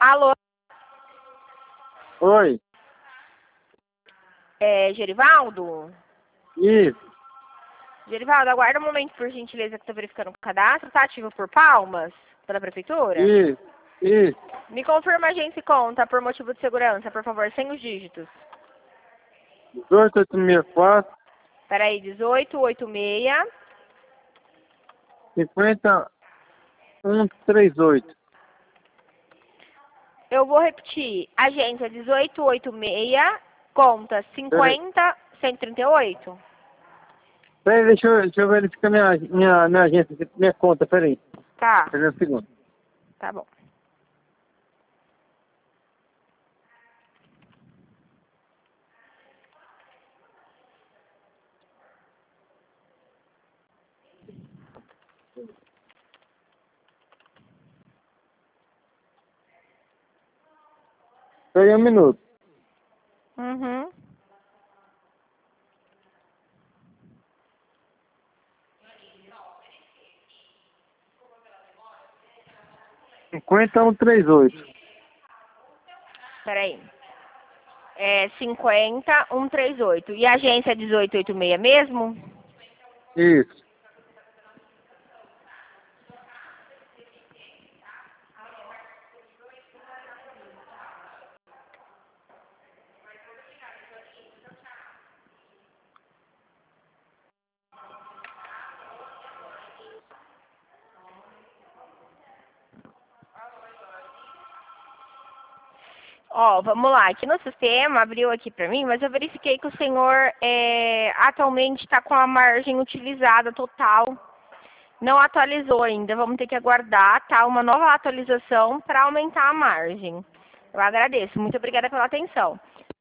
Alô, Oi, Gerivaldo? isso, Gerivaldo, aguarda um momento, por gentileza, que eu tô verificando o cadastro. Tá ativo por Palmas, pela prefeitura? isso, isso, Me confirma a agência e conta, por motivo de segurança, por favor, sem os dígitos. 1864, Peraí, 1886. 50138. Eu vou repetir. Agência 1886, conta Peraí, 50138. peraí, deixa eu verificar minha agência, minha conta, peraí. Tá, Peraí um segundo. tá bom. Peraí um minuto. Uhum. Cinquenta um trinta e oito. Peraí. É 50138. E a agência é 1886 mesmo? Isso. Ó, vamos lá. Aqui no sistema, abriu aqui pra mim, mas eu verifiquei que o senhor atualmente está com a margem utilizada total. Não atualizou ainda. Vamos ter que aguardar, tá? Uma nova atualização para aumentar a margem. Eu agradeço. Muito obrigada pela atenção.